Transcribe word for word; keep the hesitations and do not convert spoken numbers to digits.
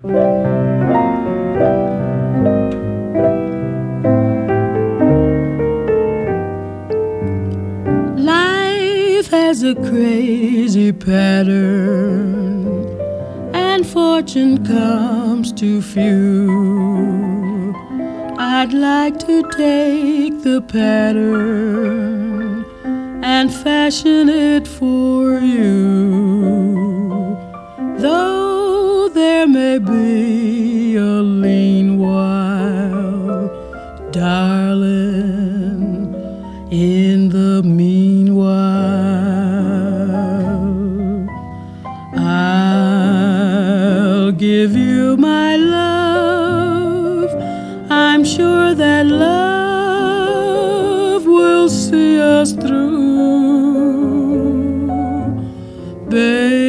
Life has a crazy pattern, and fortune comes to few. I'd like to take the pattern and fashion it for you. Though there may be a lean while, darling, in the meanwhile, I'll give you my love. I'm sure that love will see us through, baby.